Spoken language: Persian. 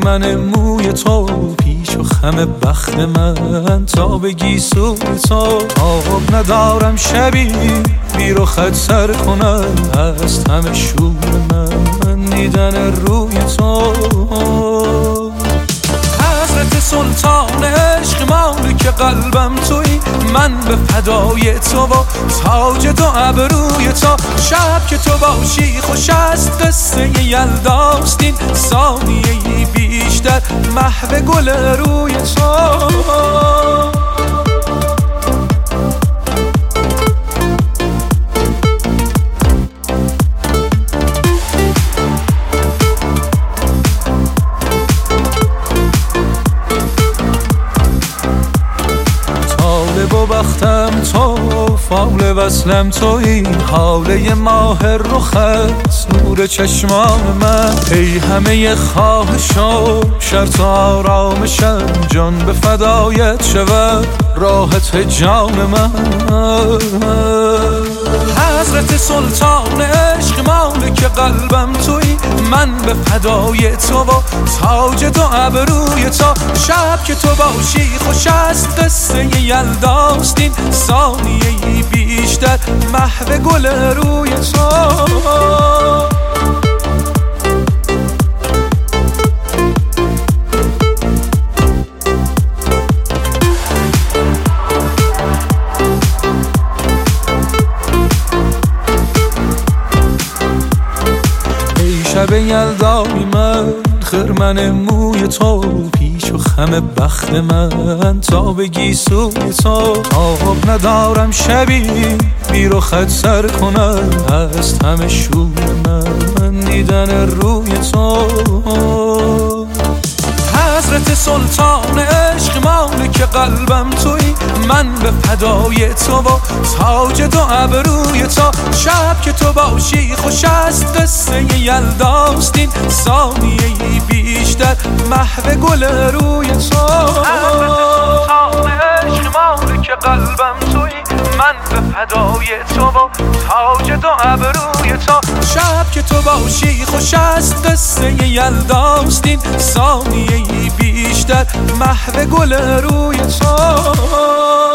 خرمن موی تو، پیچ و خم بخت من تا بگی سوی تو. آب ندارم شبی بی رخت سر کنم، هست همه شور من دیدن روی تو. حضرت سلطان عشق مالک قلبم توی، من به فدای تو و تاج دو ابروی تو. شب که تو باشی خوش است قصه یلداست، این ثانیه‌ای بیشتر محو گل روی تو. و بختم تو، فال وصلم توی، حاله ماه رخت نور چشمان من. ای همه خواهش و شرط آرامشم، جان به فدایت شود راحت جان من. حضرت سلطان عشق مالک قلبم توی، من به فدای تو و تاج دو ابروی تو. شب که تو باشی خوش است قصه یلداست، این ثانیه‌ای بیشتر محو گل روی تو. شب یلدای من، خرمن موی تو، پیچ و خم بخت من تا بگی سوی تو. آب ندارم شبی بی رخت سر کنم، هست همه شور من دیدن روی تو. حضرت سلطان عشق مالک قلبم توی، من به فدای تو و تاج دو ابروی تو. شب که تو باشی خوش است قصه یلداست، این ثانیه‌ای بیشتر محو گل روی تو. حضرت سلطان عشق مالک قلبم توی، من به فدای تو و تاج دو ابروی تو. شب که تو باشی خوش است قصه یلداست، این ثانیه‌ای بیشتر محو گل روی تو.